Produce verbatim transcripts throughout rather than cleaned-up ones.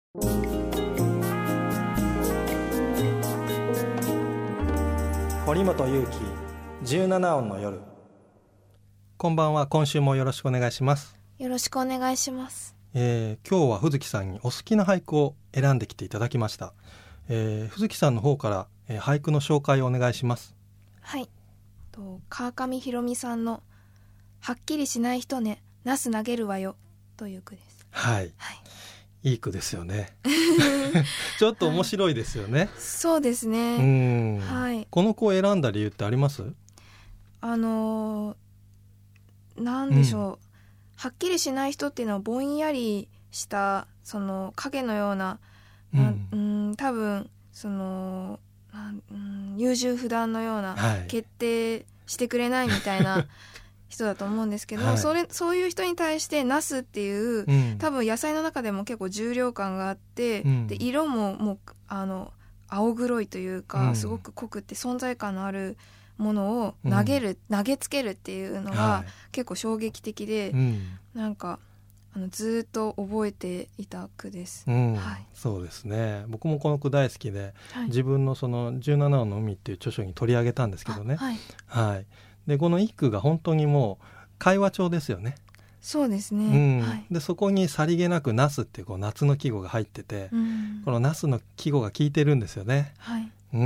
堀本裕樹じゅうなな音の夜。こんばんは。今週もよろしくお願いします。 よろしくお願いします。 えー、今日はふずきさんにお好きな俳句を選んできていただきました。えー、ふずきさんの方から、えー、俳句の紹介をお願いします。 はい、と川上弘美さんのはっきりしない人ね、ナス投げるわよという句です。 はい、はい、いい句ですよねちょっと面白いですよね、はい、 そうですね。 うん、 はい、 この句を選んだ理由ってあります？ あのー、なんでしょう、うん、はっきりしない人っていうのはぼんやりしたその影のような、うん、うん多分そのなんうん優柔不断のような、はい、決定してくれないみたいな人だと思うんですけど、はい、それそういう人に対してナスっていう、うん、多分野菜の中でも結構重量感があって、うん、で色ももうあの青黒いというか、うん、すごく濃くて存在感のあるものを投げる、うん、投げつけるっていうのが、はい、結構衝撃的で、うん、なんかあのずっと覚えていた句です、 うんはい、 そうですね。僕もこの句大好きで、はい、自分のそのじゅうなな音の海っていう著書に取り上げたんですけどね、はいはい、でこの一句が本当にもう会話帳ですよね。 そうですね、 うんはい、 でそこにさりげなくナスってこう夏の季語が入ってて、うん、このナスの季語が効いてるんですよね、はいうん、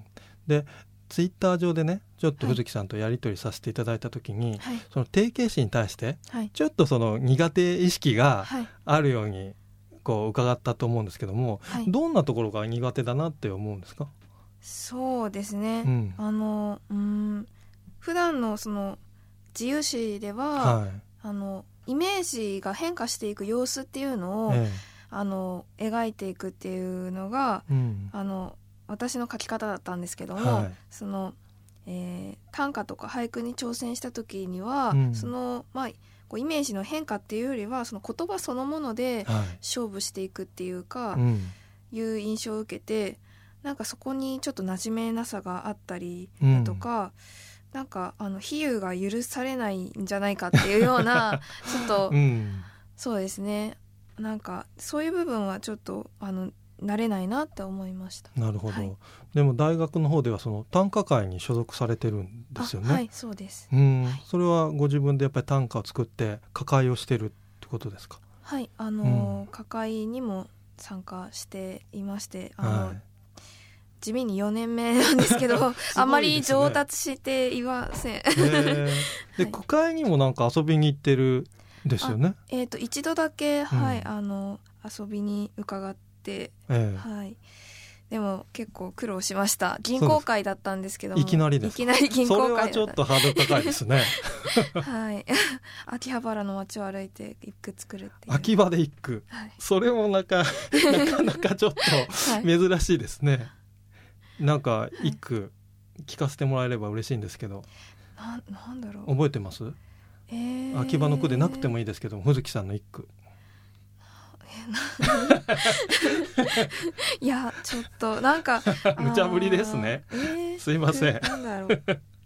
でツイッター上でねちょっと藤木さんとやり取りさせていただいた時に、はい、その定型詞に対してちょっとその苦手意識があるようにこう伺ったと思うんですけども、はい、どんなところが苦手だなって思うんですか？ そうですね、うん、あのうん普段のその自由詩では、はい、あのイメージが変化していく様子っていうのを、ええ、あの描いていくっていうのが、うん、あの私の書き方だったんですけども、はい、その、えー、短歌とか俳句に挑戦した時には、うん、その、まあ、こうイメージの変化っていうよりはその言葉そのもので勝負していくっていうか、はい、いう印象を受けて、なんかそこにちょっと馴染めなさがあったりだとか、うん、なんかあの比喩が許されないんじゃないかっていうようなちょっと、うん、そうですね、なんかそういう部分はちょっとあの慣れないなって思いました。 なるほど、はい、 でも大学の方ではその短歌会に所属されてるんですよね。 はい、そうです。 うん、はい、それはご自分でやっぱり短歌を作って歌会をしてるってことですか？ はい、あの、うん、歌会にも参加していまして、あの、はい、地味によねんめなんですけど、ね、あまり上達していません。 へーで、はい、句会にもなんか遊びに行ってるんですよね。 えーと、一度だけ、はい、うん、あの遊びに伺って、えーはい、でも結構苦労しました。銀行会だったんですけども、 いきなりですか？ いきなり銀行会だった。 それはちょっとハードル高いですねはい、秋葉原の街を歩いて一句作るっていう。 秋葉で一句、はい、それもなんかなかなかちょっと珍しいですね、はい、なんか一句聞かせてもらえれば嬉しいんですけど、 な、なんだろう、 覚えてます？えー、秋葉の句でなくてもいいですけども、藤木さんの一句。 いやちょっとなんか無茶ぶりですね、えー、すいません。 なんだろう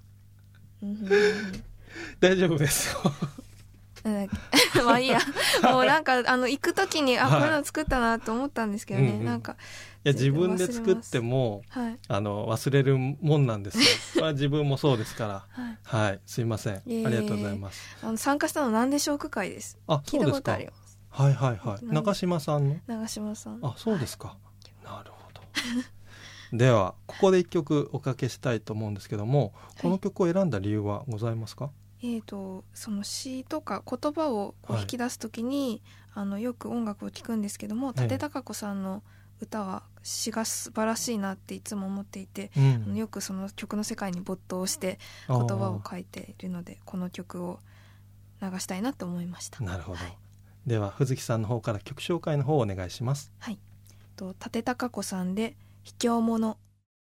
大丈夫ですよまあいいや、もうなんかあの行く時にあ、はい、これの作ったなと思ったんですけどね、うんうん、なんかいや自分で作っても、はい、あの忘れるもんなんですよこれは自分もそうですからはい、はい、すいません、えー、ありがとうございます。 あの参加したのなんでしょう区会です。 あ、そうですか。聞いたことあります。はいはいはい。長島さんの長島さん。 あ、そうですか、はい、なるほどではここで一曲おかけしたいと思うんですけども、この曲を選んだ理由はございますか？はい、 えーと、その詩とか言葉をこう引き出すときに、はい、あのよく音楽を聴くんですけども、立孝子さんの歌は詩が素晴らしいなっていつも思っていて、うん、あのよくその曲の世界に没頭して言葉を書いているので、この曲を流したいなと思いました。 なるほど、 はい、 では藤木さんの方から曲紹介の方をお願いします。 はい、と立孝子さんで秘境物。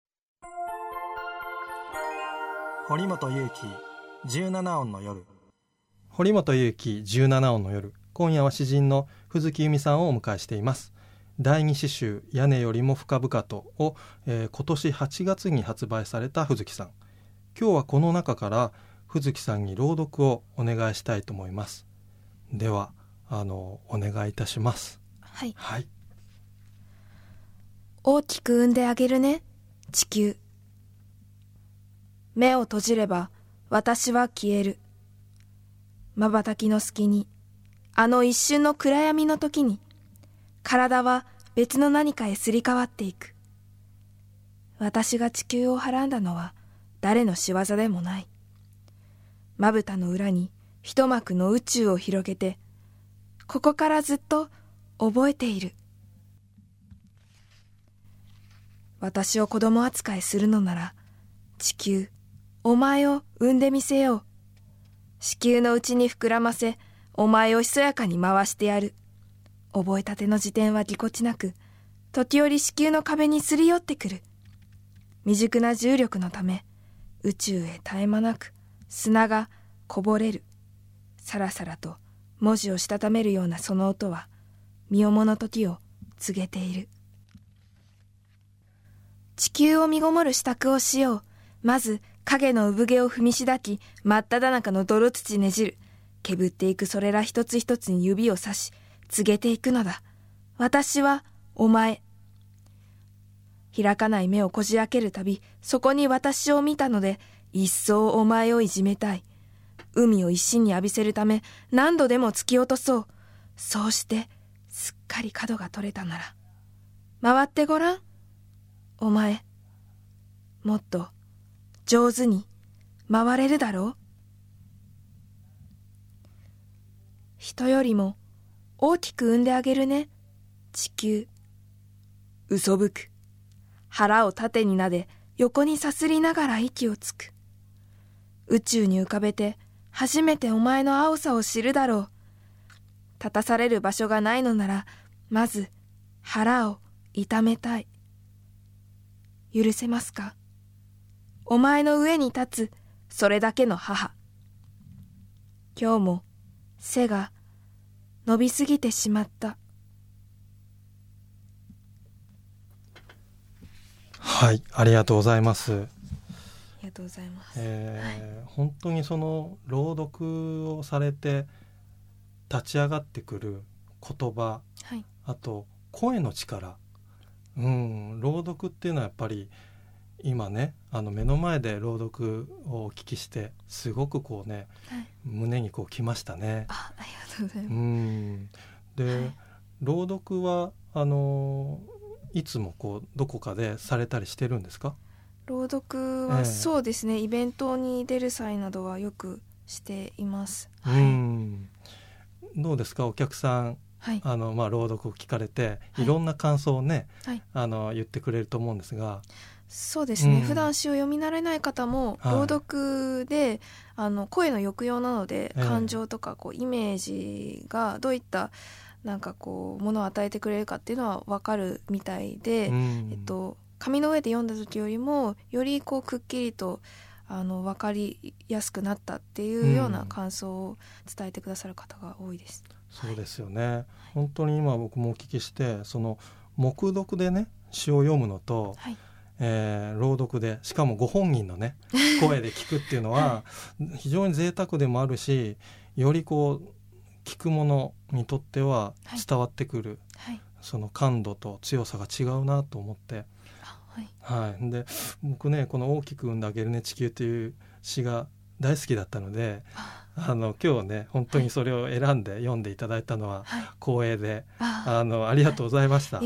堀本裕樹じゅうなな音の夜。堀本裕樹じゅうなな音の夜、今夜は詩人の藤木由美さんをお迎えしています。第二詩集屋根よりも深々とを、えー、今年はちがつに発売された藤木さん。今日はこの中から藤木さんに朗読をお願いしたいと思います。ではあのお願いいたします。 はい、 はい、 大きく産んであげるね、地球。目を閉じれば私は消える。瞬きの隙に、あの一瞬の暗闇の時に、体は別の何かへすり替わっていく。私が地球をはらんだのは誰の仕業でもない。まぶたの裏に一幕の宇宙を広げて、ここからずっと覚えている。私を子供扱いするのなら、地球、お前を産んでみせよう。子宮の内に膨らませ、お前をひそやかに回してやる。覚えたての時点はぎこちなく、時折子宮の壁にすり寄ってくる。未熟な重力のため、宇宙へ絶え間なく砂がこぼれる。さらさらと文字をしたためるようなその音は、身重の時を告げている。地球を身ごもる支度をしよう。まず影の産毛を踏みしだき、真っ只中の泥土ねじる。けぶっていくそれら一つ一つに指をさし、告げていくのだ。私はお前。開かない目をこじ開けるたび、そこに私を見たので、一層お前をいじめたい。海を一身に浴びせるため、何度でも突き落とそう。そうして、すっかり角が取れたなら。回ってごらん。お前、もっと上手に回れるだろう。人よりも大きく産んであげるね、地球。嘘吹く。腹を縦になで横にさすりながら息をつく。宇宙に浮かべて初めてお前の青さを知るだろう。立たされる場所がないのなら、まず腹を痛めたい。許せますか？お前の上に立つそれだけの母。今日も背が伸びすぎてしまった。 はい、ありがとうございます。 ありがとうございます。 えーはい、本当にその朗読をされて立ち上がってくる言葉、 はい、 あと声の力、うん、朗読っていうのはやっぱり今ね、あの目の前で朗読をお聞きしてすごくこうね、はい、胸にこうきましたね。 あ、ありがとうございます。 うんで、はい、朗読はあのいつもこうどこかでされたりしてるんですか？ 朗読はそうですね、えー、イベントに出る際などはよくしています。 はい、うんどうですか、お客さん、はい、あのまあ、朗読を聞かれていろんな感想をね、はい、あの言ってくれると思うんですが。 そうですね、うん、普段詩を読み慣れない方も朗読で、はい、あの声の抑揚なので、えー、感情とかこうイメージがどういったなんかこうものを与えてくれるかっていうのは分かるみたいで、うん、えっと、紙の上で読んだ時よりもよりこうくっきりとあの分かりやすくなったっていうような感想を伝えてくださる方が多いです。 うん、そうですよね、はい、本当に今僕もお聞きしてその黙読でね詩を読むのと、はい、えー、朗読でしかもご本人のね声で聞くっていうのは非常に贅沢でもあるし、よりこう聞く者にとっては伝わってくる、はいはい、その感度と強さが違うなと思って、はいはい、で僕ねこの大きく産んであげるね地球という詩が大好きだったので、あの今日ね本当にそれを選んで読んでいただいたのは光栄で、はい、あのありがとうございました。はい、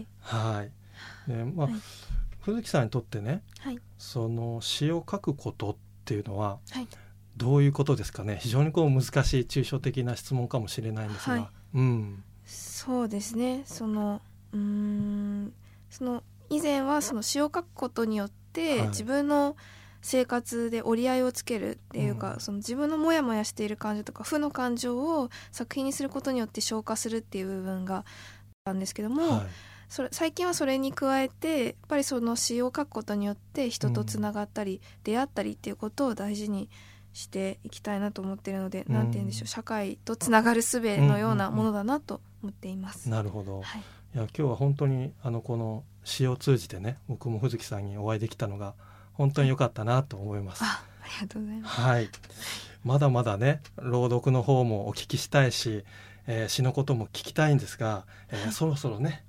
はいでまあはい、藤木さんにとってね、はい、その詩を書くことっていうのは、はい、どういうことですかね。非常にこう難しい抽象的な質問かもしれないんですが、はい、うん、 そうですね、そのうーんその以前はその詩を書くことによって、はい、自分の生活で折り合いをつけるっていうか、うん、その自分のモヤモヤしている感情とか負の感情を作品にすることによって消化するっていう部分があったんですけども、はい、それ最近はそれに加えてやっぱりその詩を書くことによって人とつながったり、うん、出会ったりっていうことを大事にしていきたいなと思っているので、うん、なんて言うんでしょう、社会とつながる術のようなものだなと思っています。 うんうんうん、なるほど、はい、いや今日は本当にあのこの詩を通じてね僕も藤木さんにお会いできたのが本当に良かったなと思います。 あ、ありがとうございます。 はい、まだまだね朗読の方もお聞きしたいし、えー、詩のことも聞きたいんですが、えーはい、そろそろね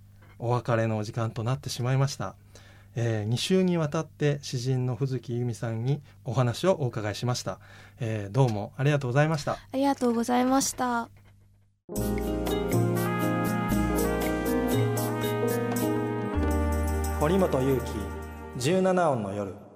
お別れのお時間となってしまいました。えー、に週にわたって詩人の藤木由美さんにお話をお伺いしました。えー、どうもありがとうございました。 ありがとうございました。 堀本裕樹じゅうななおんの夜。